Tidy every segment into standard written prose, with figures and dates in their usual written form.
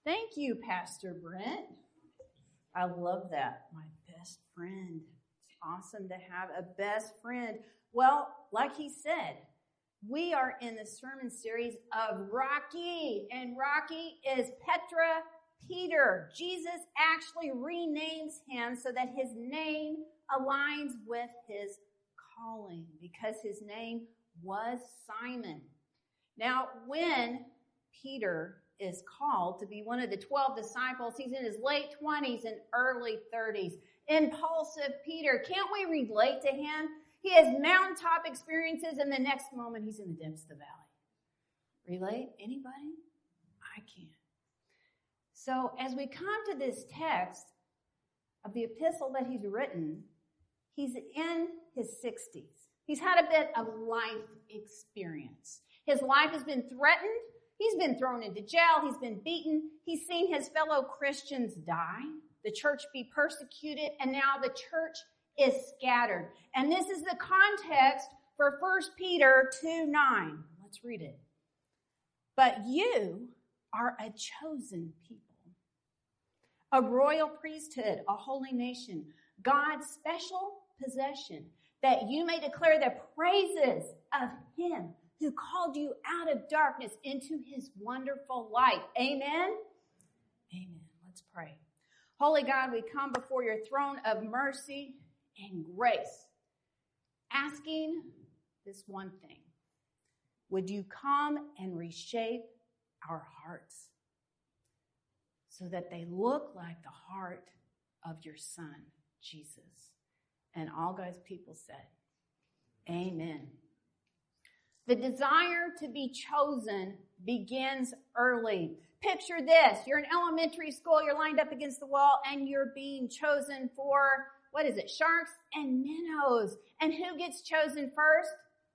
Thank you, Pastor Brent. I love that. My best friend. It's awesome to have a best friend. Well, like he said, we are in the sermon series of Rocky, and Rocky is Petra Peter. Jesus actually renames him so that his name aligns with his calling, because his name was Simon. Now, when Peter is called to be one of the 12 disciples, he's in his late 20s and early 30s. Impulsive Peter. Can't we relate to him? He has mountaintop experiences, and the next moment he's in the depths of the valley. Relate? Anybody? I can't. So as we come to this text of the epistle that he's written, he's in his 60s. He's had a bit of life experience. His life has been threatened. He's been thrown into jail. He's been beaten. He's seen his fellow Christians die, the church be persecuted, and now the church is scattered. And this is the context for 1 Peter 2:9. Let's read it. But you are a chosen people, a royal priesthood, a holy nation, God's special possession, that you may declare the praises of him who called you out of darkness into his wonderful light. Amen? Amen. Let's pray. Holy God, we come before your throne of mercy and grace, asking this one thing. Would you come and reshape our hearts so that they look like the heart of your Son, Jesus? And all God's people said, amen. The desire to be chosen begins early. Picture this. You're in elementary school, you're lined up against the wall, and you're being chosen for, what is it, sharks and minnows. And who gets chosen first?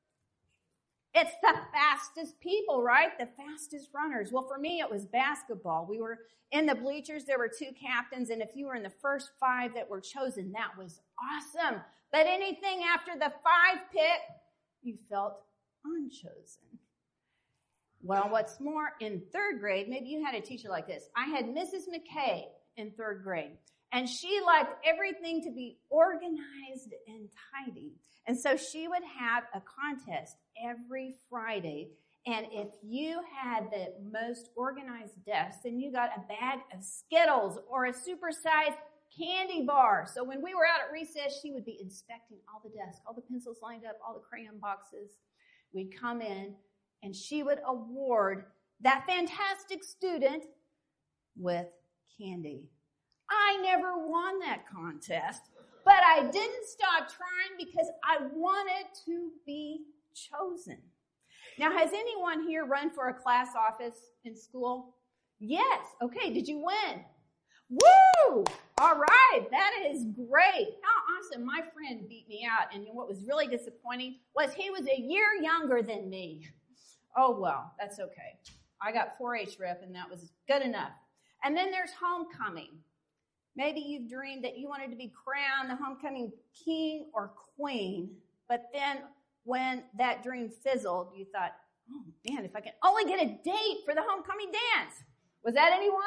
It's the fastest people, right? The fastest runners. Well, for me, it was basketball. We were in the bleachers. There were 2 captains, and if you were in the first 5 that were chosen, that was awesome. But anything after the 5 pick, you felt unchosen. Well, what's more, in 3rd grade, maybe you had a teacher like this. I had Mrs. McKay in 3rd grade, and she liked everything to be organized and tidy. And so she would have a contest every Friday, and if you had the most organized desk, then you got a bag of Skittles or a supersized candy bar. So when we were out at recess, she would be inspecting all the desks, all the pencils lined up, all the crayon boxes. We'd come in, and she would award that fantastic student with candy. I never won that contest, but I didn't stop trying because I wanted to be chosen. Now, has anyone here run for a class office in school? Yes. Okay, did you win? Woo! All right, that is great. How awesome. My friend beat me out, and what was really disappointing was he was a year younger than me. Oh, well, that's okay. I got 4-H rep, and that was good enough. And then there's homecoming. Maybe you've dreamed that you wanted to be crowned the homecoming king or queen, but then when that dream fizzled, you thought, oh, man, if I can only get a date for the homecoming dance. Was that anyone?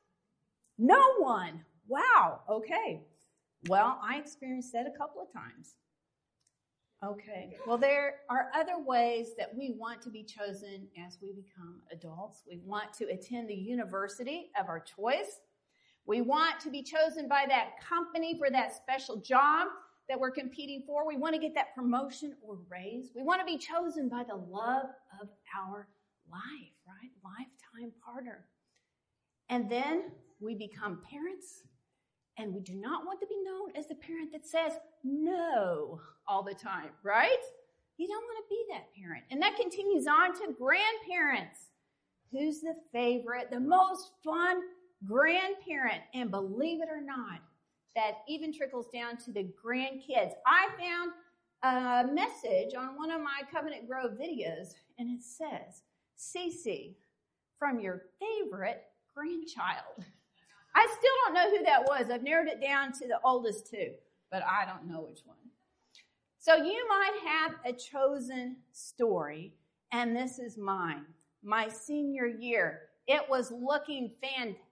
No one. Wow. Okay. Well, I experienced that a couple of times. Okay. Well, there are other ways that we want to be chosen as we become adults. We want to attend the university of our choice. We want to be chosen by that company for that special job that we're competing for. We want to get that promotion or raise. We want to be chosen by the love of our life, right? Lifetime partner. And then we become parents, and we do not want to be known as the parent that says no all the time, right? You don't want to be that parent. And that continues on to grandparents. Who's the favorite, the most fun grandparent? And believe it or not, that even trickles down to the grandkids. I found a message on one of my Covenant Grove videos, and it says, Cece, from your favorite grandchild. I still don't know who that was. I've narrowed it down to the oldest 2, but I don't know which one. So you might have a chosen story, and this is mine. My senior year, it was looking fantastic.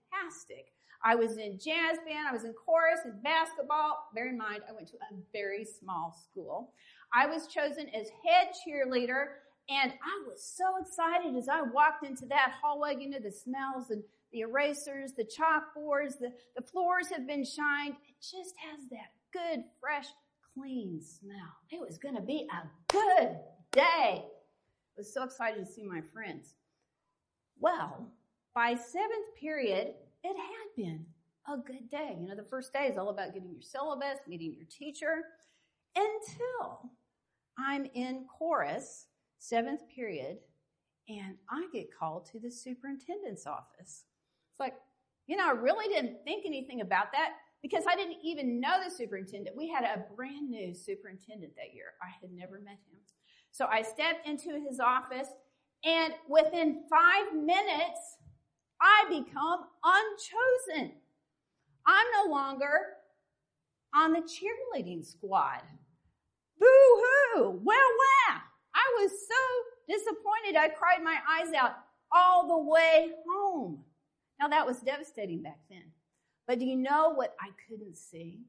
fantastic. I was in jazz band, I was in chorus and basketball. Bear in mind, I went to a very small school. I was chosen as head cheerleader, and I was so excited as I walked into that hallway. You know, the smells and the erasers, the chalkboards, the floors have been shined. It just has that good, fresh, clean smell. It was going to be a good day. I was so excited to see my friends. Well, by seventh period, it had been a good day. You know, the first day is all about getting your syllabus, meeting your teacher, until I'm in chorus, seventh period, and I get called to the superintendent's office. It's like, you know, I really didn't think anything about that because I didn't even know the superintendent. We had a brand new superintendent that year. I had never met him. So I stepped into his office, and within 5 minutes, I become unchosen. I'm no longer on the cheerleading squad. Boo-hoo! Well, I was so disappointed I cried my eyes out all the way home. Now, that was devastating back then. But do you know what I couldn't see?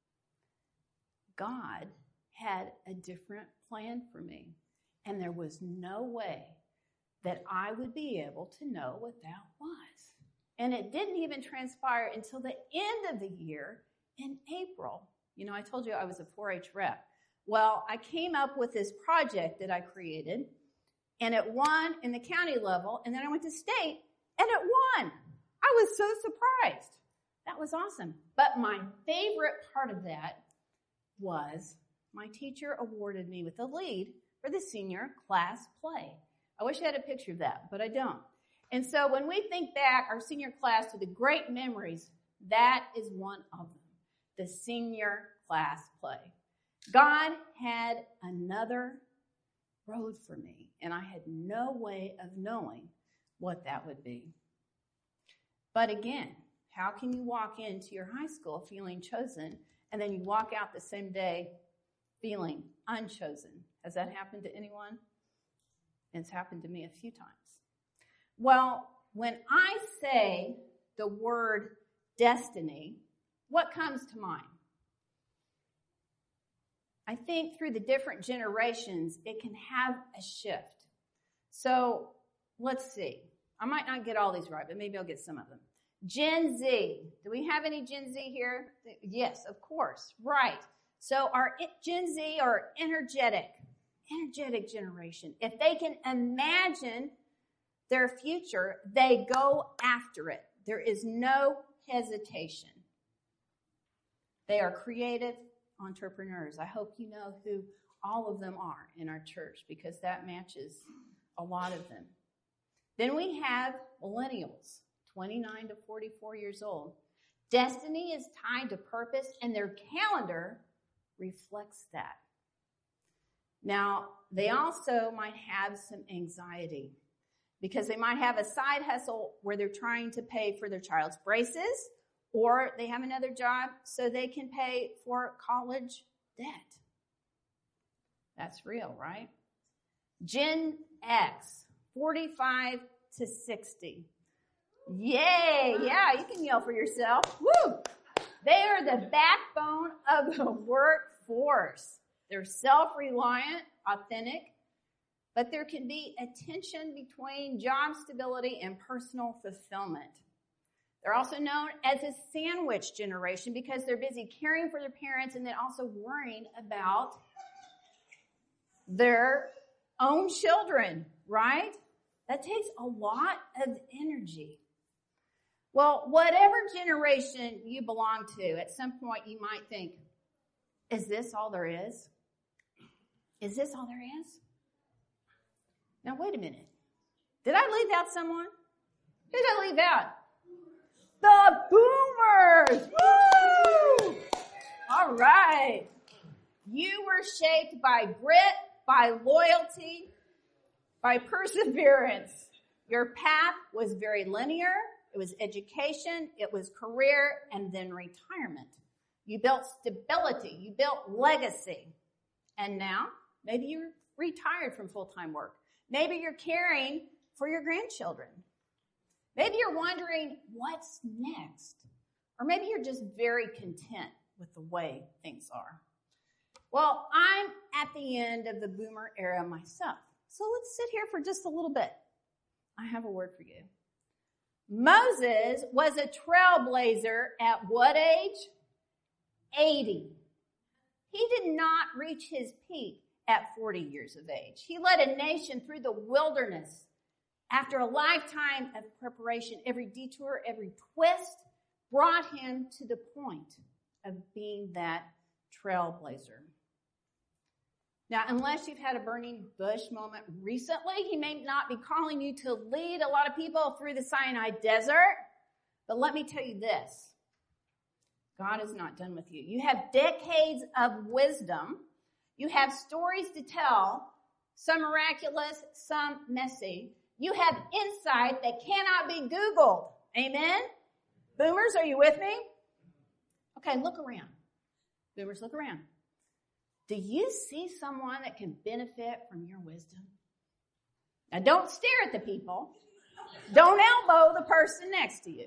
God had a different plan for me, and there was no way that I would be able to know what that was. And it didn't even transpire until the end of the year in April. You know, I told you I was a 4-H rep. Well, I came up with this project that I created, and it won in the county level, and then I went to state, and it won. I was so surprised. That was awesome. But my favorite part of that was my teacher awarded me with the lead for the senior class play. I wish I had a picture of that, but I don't. And so when we think back, our senior class, to the great memories, that is one of them, the senior class play. God had another road for me, and I had no way of knowing what that would be. But again, how can you walk into your high school feeling chosen, and then you walk out the same day feeling unchosen? Has that happened to anyone? It's happened to me a few times. Well, when I say the word destiny, what comes to mind? I think through the different generations, it can have a shift. So let's see. I might not get all these right, but maybe I'll get some of them. Gen Z. Do we have any Gen Z here? Yes, of course. Right. So our Gen Z are energetic generation. If they can imagine their future, they go after it. There is no hesitation. They are creative entrepreneurs. I hope you know who all of them are in our church, because that matches a lot of them. Then we have millennials, 29 to 44 years old. Destiny is tied to purpose, and their calendar reflects that. Now, they also might have some anxiety because they might have a side hustle where they're trying to pay for their child's braces, or they have another job so they can pay for college debt. That's real, right? Gen X, 45 to 60. Yay! Yeah, you can yell for yourself. Woo! They are the backbone of the workforce. They're self-reliant, authentic, but there can be a tension between job stability and personal fulfillment. They're also known as a sandwich generation because they're busy caring for their parents and then also worrying about their own children, right? That takes a lot of energy. Well, whatever generation you belong to, at some point you might think, is this all there is? Is this all there is? Now, wait a minute. Did I leave out someone? Who did I leave out? The boomers! Woo! All right. You were shaped by grit, by loyalty, by perseverance. Your path was very linear. It was education, it was career, and then retirement. You built stability. You built legacy. And now, maybe you're retired from full-time work. Maybe you're caring for your grandchildren. Maybe you're wondering what's next. Or maybe you're just very content with the way things are. Well, I'm at the end of the boomer era myself. So let's sit here for just a little bit. I have a word for you. Moses was a trailblazer at what age? 80. He did not reach his peak at 40 years of age. He led a nation through the wilderness after a lifetime of preparation. Every detour, every twist brought him to the point of being that trailblazer. Now, unless you've had a burning bush moment recently, he may not be calling you to lead a lot of people through the Sinai desert. But let me tell you this. God is not done with you. You have decades of wisdom. You have stories to tell, some miraculous, some messy. You have insight that cannot be Googled. Amen? Boomers, are you with me? Okay, look around. Boomers, look around. Do you see someone that can benefit from your wisdom? Now, don't stare at the people. Don't elbow the person next to you.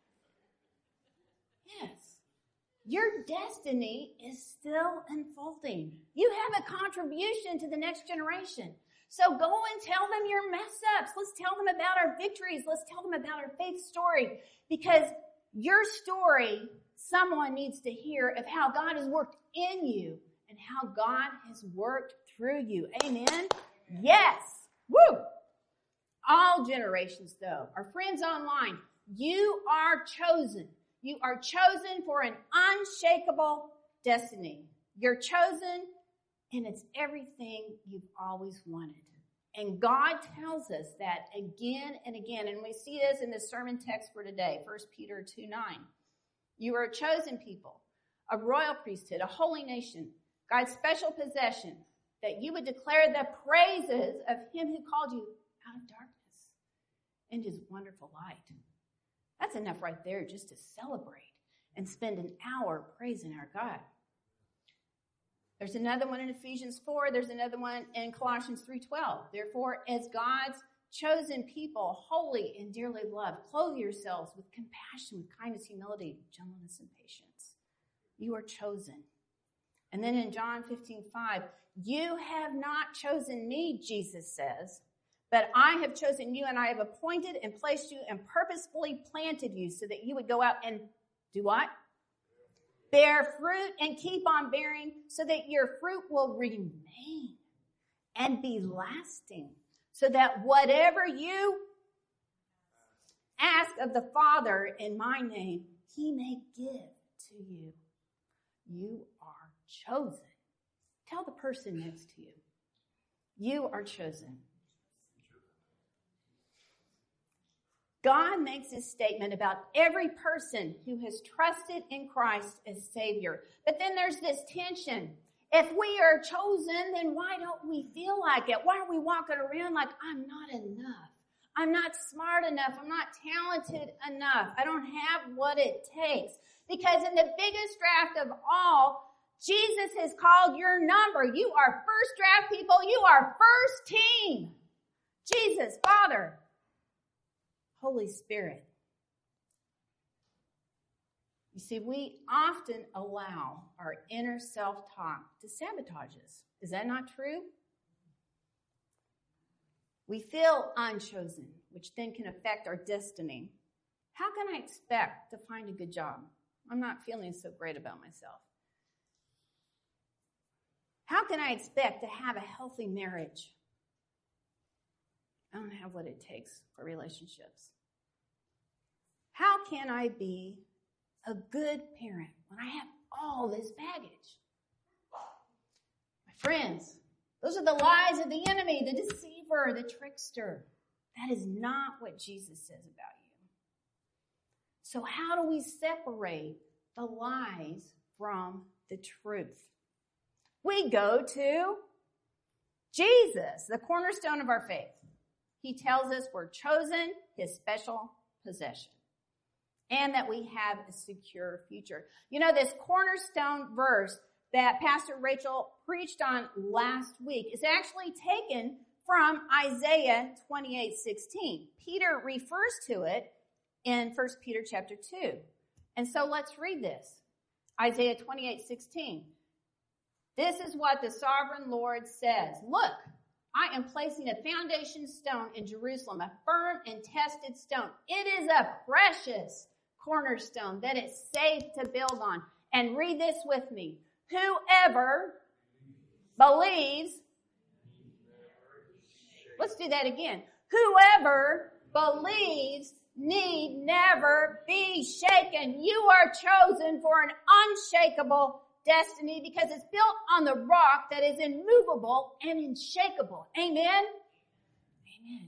Yes. Your destiny is still unfolding. You have a contribution to the next generation. So go and tell them your mess ups. Let's tell them about our victories. Let's tell them about our faith story. Because your story, someone needs to hear of how God has worked in you and how God has worked through you. Amen? Yes. Woo! All generations, though. Our friends online, you are chosen. You are chosen for an unshakable destiny. You're chosen, and it's everything you've always wanted. And God tells us that again and again. And we see this in the sermon text for today, 1 Peter 2:9. You are a chosen people, a royal priesthood, a holy nation, God's special possession, that you would declare the praises of him who called you out of darkness into his wonderful light. That's enough right there just to celebrate and spend an hour praising our God. There's another one in Ephesians 4. There's another one in Colossians 3:12. Therefore, as God's chosen people, holy and dearly loved, clothe yourselves with compassion, with kindness, humility, gentleness, and patience. You are chosen. And then in John 15:5, you have not chosen me, Jesus says, but I have chosen you, and I have appointed and placed you and purposefully planted you so that you would go out and do what? Bear fruit and keep on bearing so that your fruit will remain and be lasting, so that whatever you ask of the Father in my name, he may give to you. You are chosen. Tell the person next to you, you are chosen. God makes this statement about every person who has trusted in Christ as Savior. But then there's this tension. If we are chosen, then why don't we feel like it? Why are we walking around like, I'm not enough? I'm not smart enough. I'm not talented enough. I don't have what it takes. Because in the biggest draft of all, Jesus has called your number. You are first draft people. You are first team. Jesus, Father, Holy Spirit. You see, we often allow our inner self-talk to sabotage us. Is that not true? We feel unchosen, which then can affect our destiny. How can I expect to find a good job? I'm not feeling so great about myself. How can I expect to have a healthy marriage? I don't have what it takes for relationships. How can I be a good parent when I have all this baggage? My friends, those are the lies of the enemy, the deceiver, the trickster. That is not what Jesus says about you. So how do we separate the lies from the truth? We go to Jesus, the cornerstone of our faith. He tells us we're chosen, his special possession, and that we have a secure future. You know, this cornerstone verse that Pastor Rachel preached on last week is actually taken from Isaiah 28:16. Peter refers to it in 1 Peter chapter 2. And so let's read this. Isaiah 28:16. This is what the sovereign Lord says. Look, I am placing a foundation stone in Jerusalem, a firm and tested stone. It is a precious cornerstone that it's safe to build on. And read this with me. Whoever believes, let's do that again. Whoever believes need never be shaken. You are chosen for an unshakable destiny because it's built on the rock that is immovable and unshakable. Amen? Amen.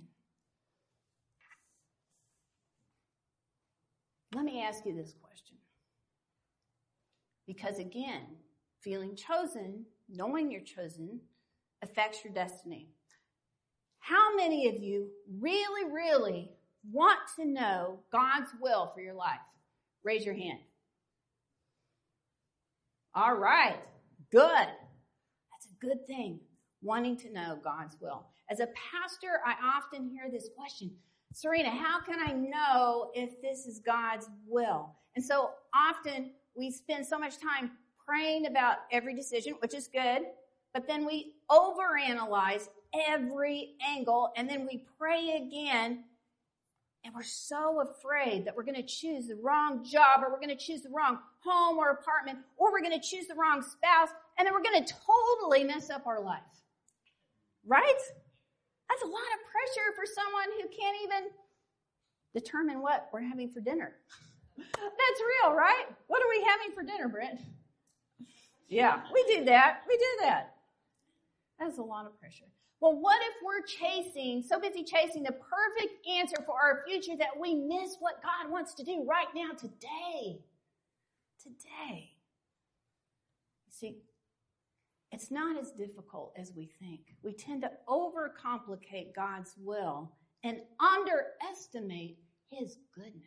Let me ask you this question. Because again, feeling chosen, knowing you're chosen, affects your destiny. How many of you really, really want to know God's will for your life? Raise your hand. All right. Good. That's a good thing, wanting to know God's will. As a pastor, I often hear this question, Serena, how can I know if this is God's will? And so often we spend so much time praying about every decision, which is good, but then we overanalyze every angle, and then we pray again, and we're so afraid that we're going to choose the wrong job, or we're going to choose the wrong home or apartment, or we're going to choose the wrong spouse, and then we're going to totally mess up our life. Right? That's a lot of pressure for someone who can't even determine what we're having for dinner. That's real, right? What are we having for dinner, Brent? Yeah, we do that. We do that. That's a lot of pressure. Well, what if we're so busy chasing the perfect answer for our future that we miss what God wants to do right now, today? Today. See, it's not as difficult as we think. We tend to overcomplicate God's will and underestimate His goodness.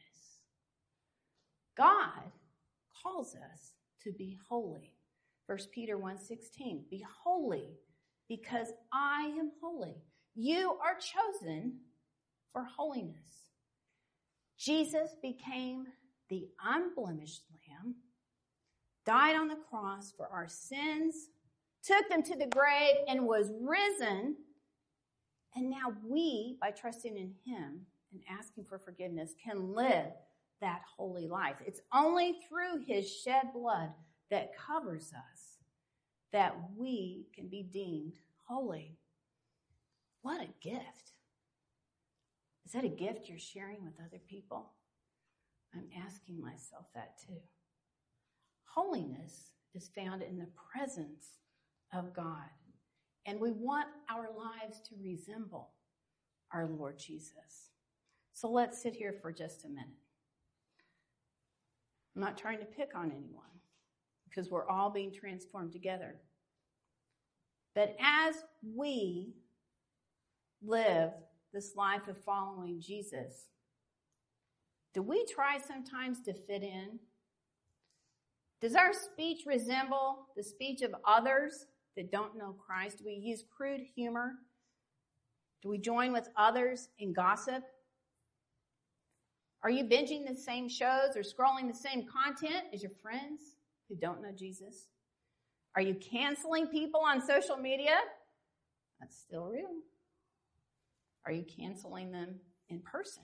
God calls us to be holy. 1 Peter 1:16, be holy because I am holy. You are chosen for holiness. Jesus became the unblemished Lamb, died on the cross for our sins, took them to the grave, and was risen. And now we, by trusting in Him and asking for forgiveness, can live that holy life. It's only through His shed blood that covers us that we can be deemed holy. What a gift. Is that a gift you're sharing with other people? I'm asking myself that too. Holiness is found in the presence of God, and we want our lives to resemble our Lord Jesus. So let's sit here for just a minute. I'm not trying to pick on anyone because we're all being transformed together. But as we live this life of following Jesus, do we try sometimes to fit in? Does our speech resemble the speech of others that don't know Christ? Do we use crude humor? Do we join with others in gossip? Are you binging the same shows or scrolling the same content as your friends who don't know Jesus? Are you canceling people on social media? That's still real. Are you canceling them in person?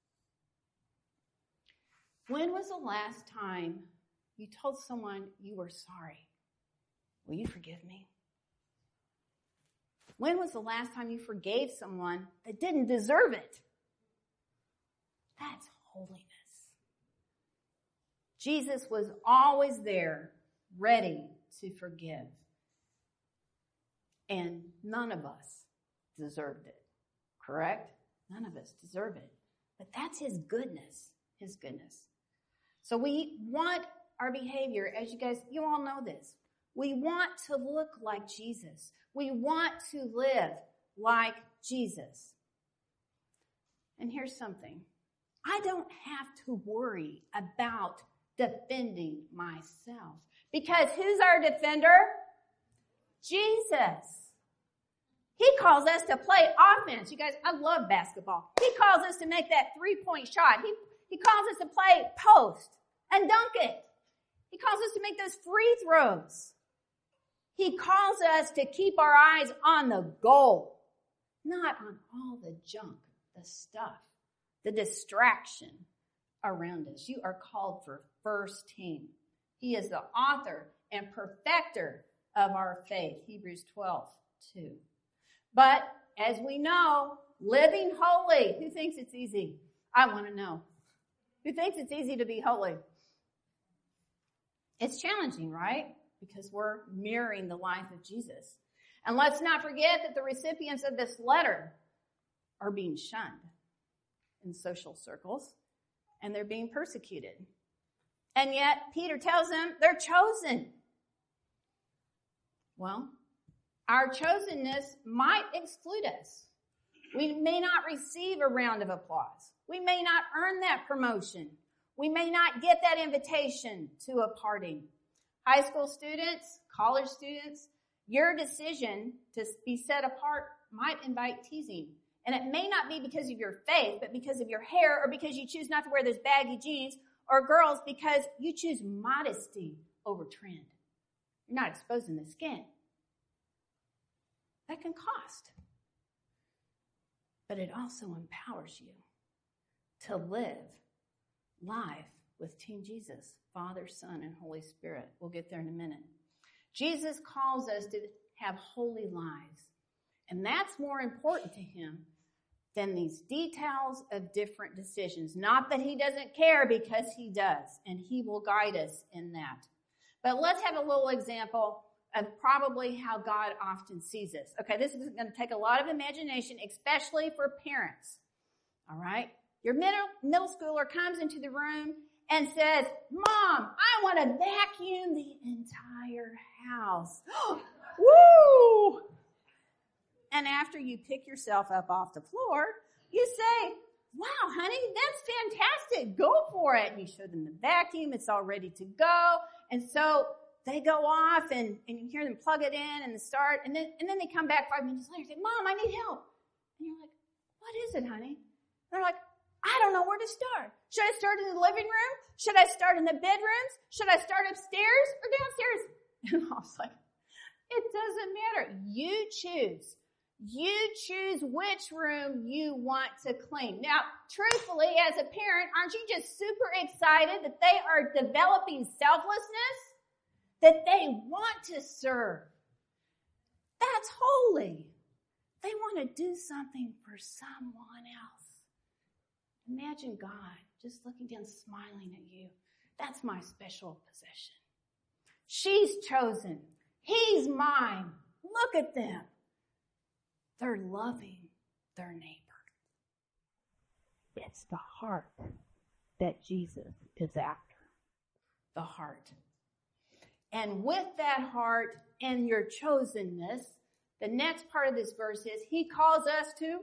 When was the last time you told someone you were sorry? Will you forgive me? When was the last time you forgave someone that didn't deserve it? That's holiness. Jesus was always there, ready to forgive. And none of us deserved it, correct? None of us deserve it. But that's His goodness, His goodness. So we want our behavior, as you all know this, we want to look like Jesus. We want to live like Jesus. And here's something. I don't have to worry about defending myself. Because who's our defender? Jesus. He calls us to play offense. You guys, I love basketball. He calls us to make that 3-point shot. He calls us to play post and dunk it. He calls us to make those free throws. He calls us to keep our eyes on the goal, not on all the junk, the stuff, the distraction around us. You are called for first team. He is the author and perfecter of our faith. Hebrews 12:2. But as we know, living holy, who thinks it's easy? I want to know. Who thinks it's easy to be holy? It's challenging, right? Because we're mirroring the life of Jesus. And let's not forget that the recipients of this letter are being shunned in social circles, and they're being persecuted. And yet, Peter tells them they're chosen. Well, our chosenness might exclude us. We may not receive a round of applause. We may not earn that promotion. We may not get that invitation to a party. High school students, college students, your decision to be set apart might invite teasing. And it may not be because of your faith, but because of your hair, or because you choose not to wear those baggy jeans, or girls, because you choose modesty over trend. You're not exposing the skin. That can cost. But it also empowers you to live life with Team Jesus, Father, Son, and Holy Spirit. We'll get there in a minute. Jesus calls us to have holy lives. And that's more important to him than these details of different decisions. Not that he doesn't care, because he does, and he will guide us in that. But let's have a little example of probably how God often sees us. Okay, this is going to take a lot of imagination, especially for parents. All right? Your middle schooler comes into the room and says, "Mom, I want to vacuum the entire house." Woo! And after you pick yourself up off the floor, you say, "Wow, honey, that's fantastic. Go for it." And you show them the vacuum. It's all ready to go. And so they go off, and you hear them plug it in and start. And then they come back 5 minutes later and say, "Mom, I need help." And you're like, "What is it, honey?" And they're like, "I don't know where to start. Should I start in the living room? Should I start in the bedrooms? Should I start upstairs or downstairs?" And I was like, it doesn't matter. You choose. You choose which room you want to clean. Now, truthfully, as a parent, aren't you just super excited that they are developing selflessness? That they want to serve? That's holy. They want to do something for someone else. Imagine God just looking down, smiling at you. That's my special possession. She's chosen. He's mine. Look at them. They're loving their neighbor. It's the heart that Jesus is after. The heart. And with that heart and your chosenness, the next part of this verse is he calls us to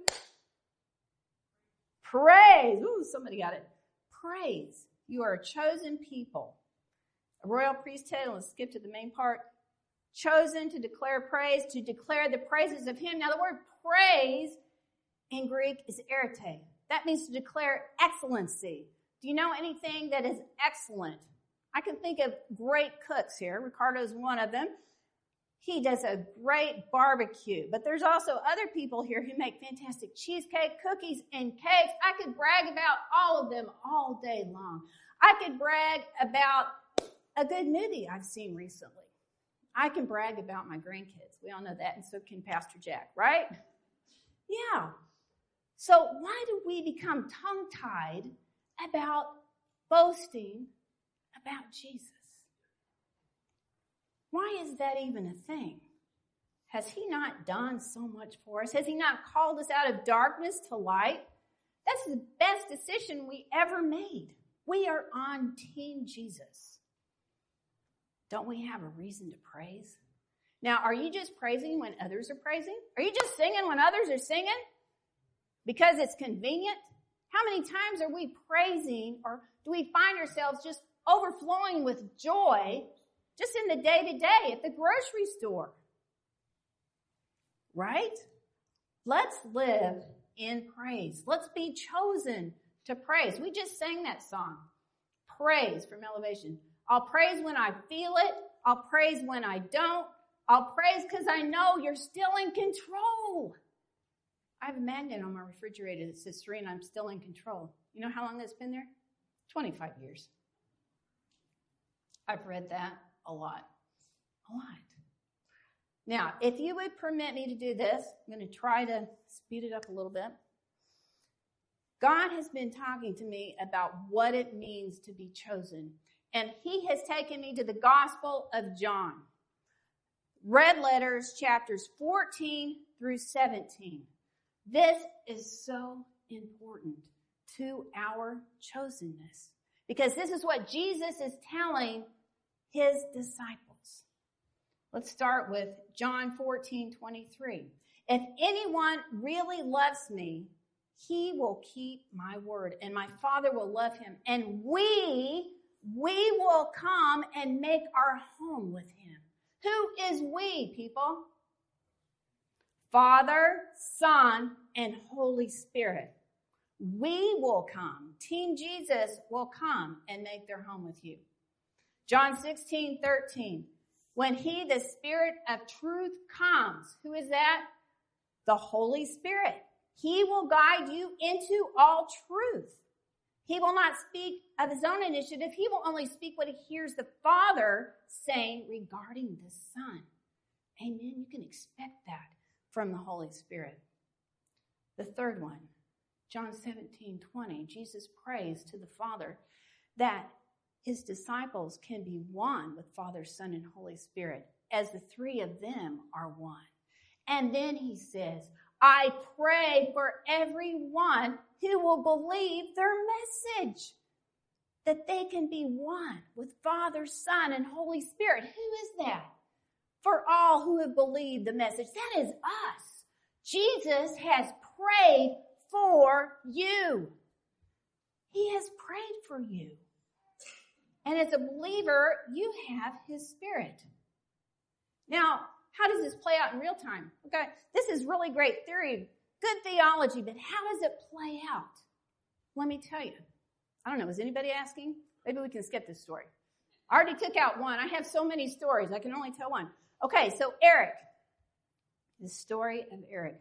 praise. Ooh, somebody got it. Praise. You are a chosen people. A royal priesthood. Let's skip to the main part. Chosen to declare praise, to declare the praises of him. Now the word praise in Greek is arete. That means to declare excellency. Do you know anything that is excellent? I can think of great cooks here. Ricardo's one of them. He does a great barbecue. But there's also other people here who make fantastic cheesecake, cookies, and cakes. I could brag about all of them all day long. I could brag about a good movie I've seen recently. I can brag about my grandkids. We all know that, and so can Pastor Jack, right? Yeah. So why do we become tongue-tied about boasting about Jesus? Why is that even a thing? Has he not done so much for us? Has he not called us out of darkness to light? That's the best decision we ever made. We are on Team Jesus. Don't we have a reason to praise? Now, are you just praising when others are praising? Are you just singing when others are singing? Because it's convenient? How many times are we praising, or do we find ourselves just overflowing with joy just in the day-to-day at the grocery store? Right? Let's live in praise. Let's be chosen to praise. We just sang that song, Praise from Elevation. I'll praise when I feel it. I'll praise when I don't. I'll praise because I know you're still in control. I have a magnet on my refrigerator that says, Serena, I'm still in control. You know how long that's been there? 25 years. I've read that a lot. A lot. Now, if you would permit me to do this, I'm going to try to speed it up a little bit. God has been talking to me about what it means to be chosen. And he has taken me to the Gospel of John. Red letters, chapters 14 through 17. This is so important to our chosenness. Because this is what Jesus is telling his disciples. Let's start with John 14:23. If anyone really loves me, he will keep my word, and my Father will love him, and we will come and make our home with him. Who is we, people? Father, Son, and Holy Spirit. We will come. Team Jesus will come and make their home with you. John 16:13. When he, the Spirit of truth, comes, who is that? The Holy Spirit. He will guide you into all truth. He will not speak of his own initiative. He will only speak what he hears the Father saying regarding the Son. Amen. You can expect that from the Holy Spirit. The third one, John 17:20. Jesus prays to the Father that his disciples can be one with Father, Son, and Holy Spirit, as the three of them are one. And then he says, I pray for everyone who will believe their message, that they can be one with Father, Son, and Holy Spirit. Who is that? For all who have believed the message. That is us. Jesus has prayed for you. He has prayed for you. And as a believer, you have his Spirit. Now, how does this play out in real time? Okay, this is really great theory, good theology, but how does it play out? Let me tell you. I don't know, is anybody asking? Maybe we can skip this story. I already took out one. I have so many stories, I can only tell one. Okay, so Eric. The story of Eric.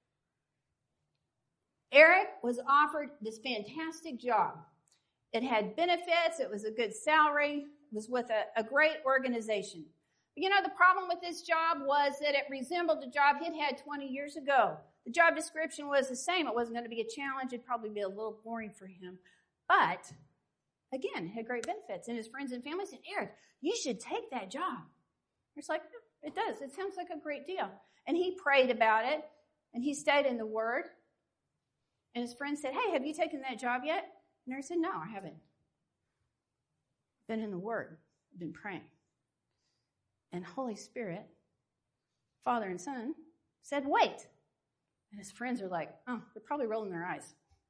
Eric was offered this fantastic job. It had benefits. It was a good salary. It was with a great organization. But you know, the problem with this job was that it resembled the job he'd had 20 years ago. The job description was the same. It wasn't going to be a challenge. It'd probably be a little boring for him. But, again, it had great benefits. And his friends and family said, Eric, you should take that job. It's like, it does. It sounds like a great deal. And he prayed about it, and he stayed in the Word. And his friend said, hey, have you taken that job yet? And Eric said, no, I haven't. Been in the Word. I've been praying. And Holy Spirit, Father and Son, said, wait. And his friends are like, oh, they're probably rolling their eyes.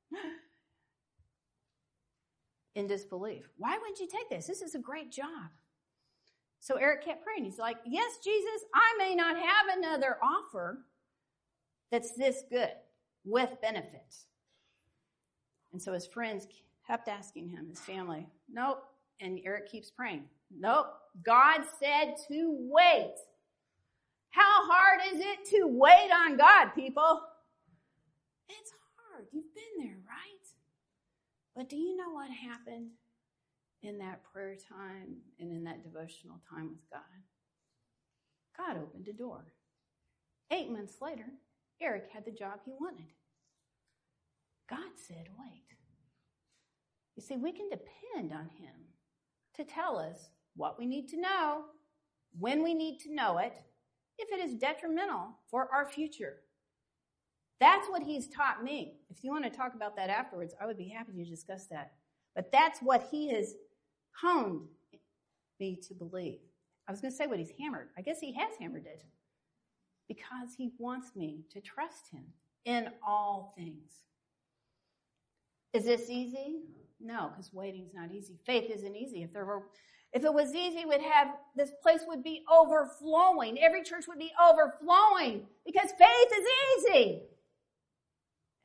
In disbelief. Why would you take this? This is a great job. So Eric kept praying. He's like, yes, Jesus, I may not have another offer that's this good with benefits. And so his friends kept asking him, his family, nope. And Eric keeps praying, nope. God said to wait. How hard is it to wait on God, people? It's hard. You've been there, right? But do you know what happened in that prayer time and in that devotional time with God? God opened a door. 8 months later, Eric had the job he wanted. God said, wait. You see, we can depend on him to tell us what we need to know, when we need to know it, if it is detrimental for our future. That's what he's taught me. If you want to talk about that afterwards, I would be happy to discuss that. But that's what he has honed me to believe. I was going to say what he's hammered. I guess he has hammered it. Because he wants me to trust him in all things. Is this easy? No, because waiting's not easy. Faith isn't easy. If it was easy, this place would be overflowing. Every church would be overflowing because faith is easy.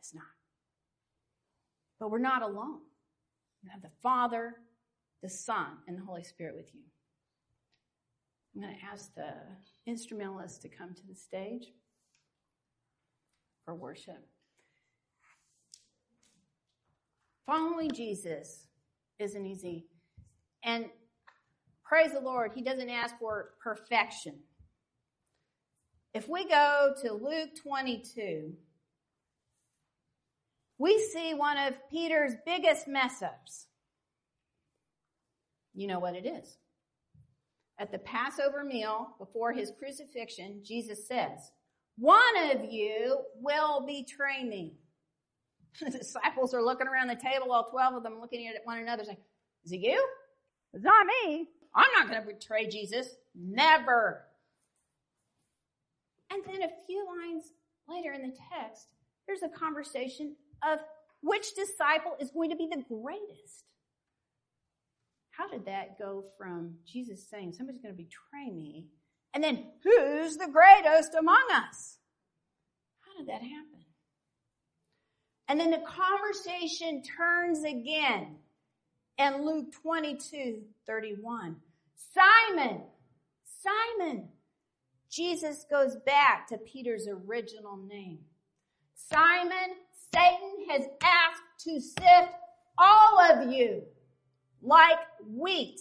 It's not. But we're not alone. You have the Father, the Son, and the Holy Spirit with you. I'm going to ask the instrumentalists to come to the stage for worship. Following Jesus isn't easy. And praise the Lord, he doesn't ask for perfection. If we go to Luke 22, we see one of Peter's biggest mess-ups. You know what it is. At the Passover meal before his crucifixion, Jesus says, "One of you will betray me." The disciples are looking around the table, all 12 of them looking at one another saying, "Is it you? It's not me. I'm not going to betray Jesus. Never." And then a few lines later in the text, there's a conversation of which disciple is going to be the greatest. How did that go from Jesus saying somebody's going to betray me, and then who's the greatest among us? How did that happen? And then the conversation turns again in Luke 22:31. Simon, Simon. Jesus goes back to Peter's original name. Simon, Satan has asked to sift all of you like wheat.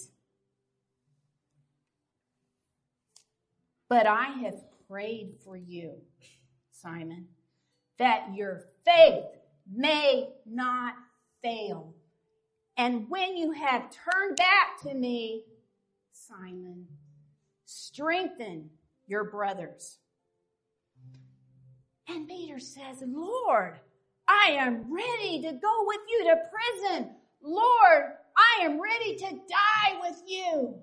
But I have prayed for you, Simon, that your faith may not fail. And when you have turned back to me, Simon, strengthen your brothers. And Peter says, "Lord, I am ready to go with you to prison. Lord, I am ready to die with you."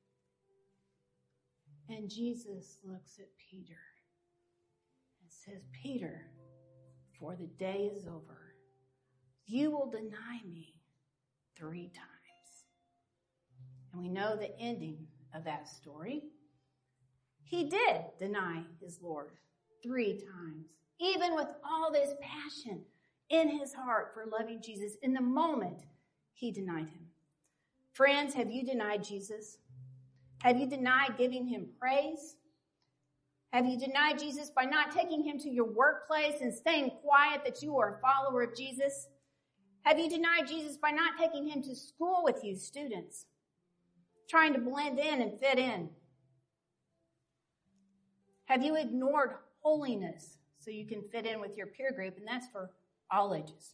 And Jesus looks at Peter and says, "Peter, before the day is over, you will deny me 3 times. And we know the ending of that story. He did deny his Lord 3 times, even with all this passion in his heart for loving Jesus. In the moment, he denied him. Friends, have you denied Jesus? Have you denied giving him praise? Have you denied Jesus by not taking him to your workplace and staying quiet that you are a follower of Jesus? Have you denied Jesus by not taking him to school with you, students, trying to blend in and fit in? Have you ignored holiness so you can fit in with your peer group? And that's for all ages.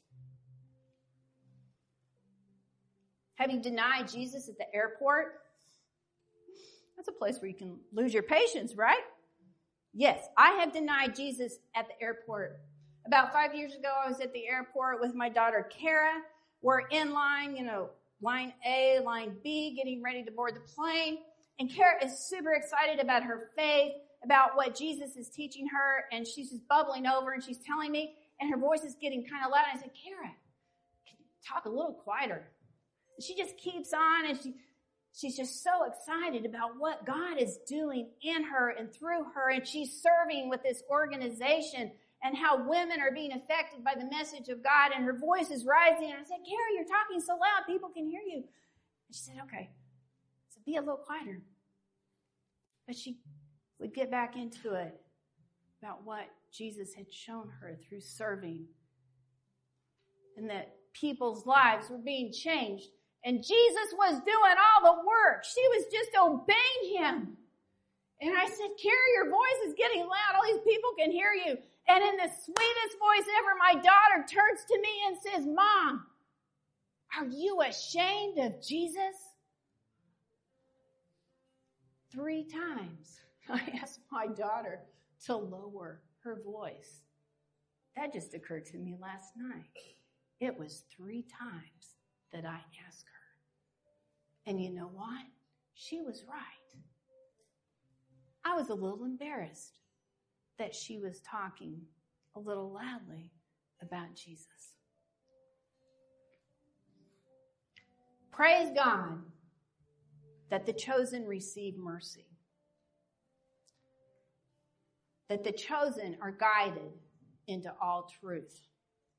Have you denied Jesus at the airport? That's a place where you can lose your patience, right? Yes, I have denied Jesus at the airport. About 5 years ago, I was at the airport with my daughter, Kara. We're in line, line A, line B, getting ready to board the plane. And Kara is super excited about her faith, about what Jesus is teaching her. And she's just bubbling over and she's telling me, and her voice is getting kind of loud. And I said, "Kara, can you talk a little quieter?" And she just keeps on, and she's just so excited about what God is doing in her and through her. And she's serving with this organization and how women are being affected by the message of God. And her voice is rising. And I said, "Kara, you're talking so loud, people can hear you." And she said, "Okay." So be a little quieter. But she would get back into it about what Jesus had shown her through serving, and that people's lives were being changed. And Jesus was doing all the work. She was just obeying him. And I said, "Kara, your voice is getting loud. All these people can hear you." And in the sweetest voice ever, my daughter turns to me and says, "Mom, are you ashamed of Jesus?" 3 times I asked my daughter to lower her voice. That just occurred to me last night. It was 3 times that I asked her. And you know what? She was right. I was a little embarrassed that she was talking a little loudly about Jesus. Praise God that the chosen receive mercy. That the chosen are guided into all truth.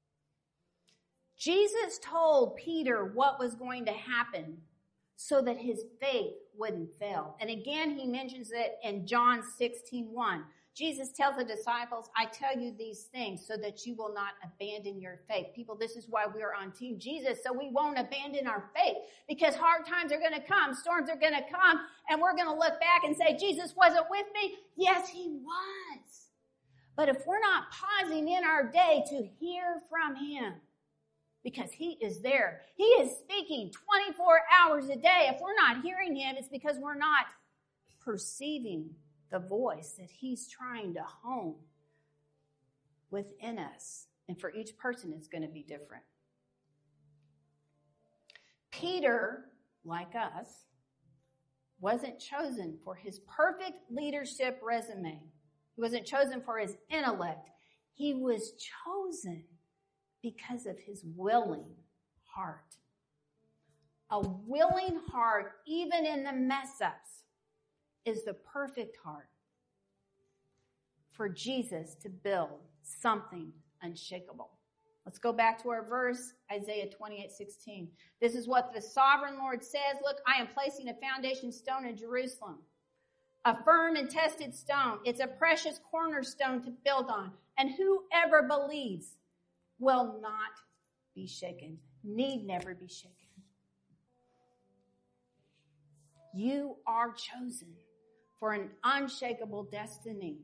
Jesus told Peter what was going to happen so that his faith wouldn't fail. And again, he mentions it in John 16:1. Jesus tells the disciples, I tell you these things so that you will not abandon your faith. People, this is why we're on Team Jesus, so we won't abandon our faith, because hard times are going to come, storms are going to come, and we're going to look back and say, Jesus wasn't with me. Yes, he was. But if we're not pausing in our day to hear from him, because he is there, he is speaking 24 hours a day. If we're not hearing him, it's because we're not perceiving the voice that he's trying to hone within us. And for each person, it's going to be different. Peter, like us, wasn't chosen for his perfect leadership resume. He wasn't chosen for his intellect. He was chosen because of his willing heart. A willing heart, even in the mess-ups, is the perfect heart for Jesus to build something unshakable. Let's go back to our verse, Isaiah 28:16. This is what the sovereign Lord says. Look, I am placing a foundation stone in Jerusalem, a firm and tested stone. It's a precious cornerstone to build on. And whoever believes will not be shaken, need never be shaken. You are chosen for an unshakable destiny.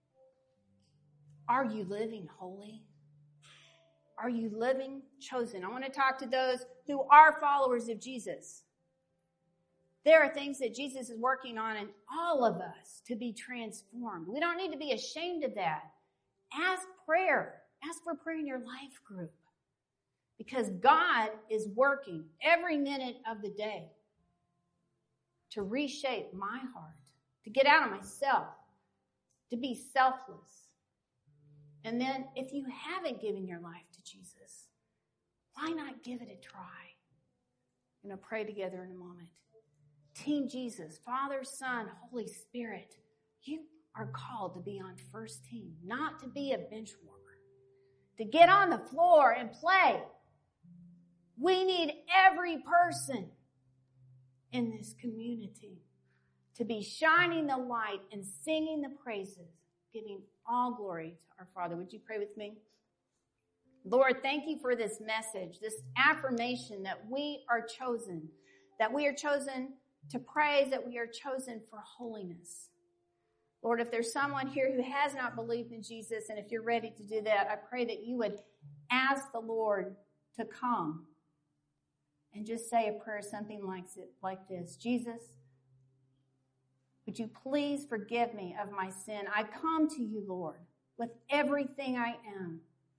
Are you living holy? Are you living chosen? I want to talk to those who are followers of Jesus. There are things that Jesus is working on in all of us to be transformed. We don't need to be ashamed of that. Ask prayer. Ask for prayer in your life group, because God is working every minute of the day to reshape my heart, to get out of myself, to be selfless. And then if you haven't given your life to Jesus, why not give it a try? I'm going to pray together in a moment. Team Jesus, Father, Son, Holy Spirit, you are called to be on first team, not to be a bench warmer, to get on the floor and play. We need every person in this community to be shining the light and singing the praises, giving all glory to our Father. Would you pray with me? Lord, thank you for this message, this affirmation that we are chosen to praise, that we are chosen for holiness. Lord, if there's someone here who has not believed in Jesus, and if you're ready to do that, I pray that you would ask the Lord to come and just say a prayer, something like this. Jesus, would you please forgive me of my sin? I come to you, Lord, with everything I am.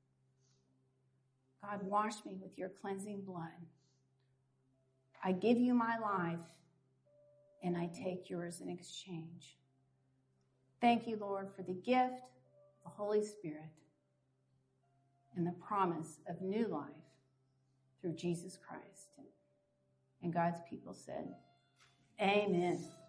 God, wash me with your cleansing blood. I give you my life, and I take yours in exchange. Thank you, Lord, for the gift of the Holy Spirit and the promise of new life through Jesus Christ. And God's people said, Amen.